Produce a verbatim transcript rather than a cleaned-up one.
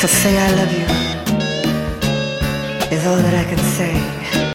To say I love you is all that I can say.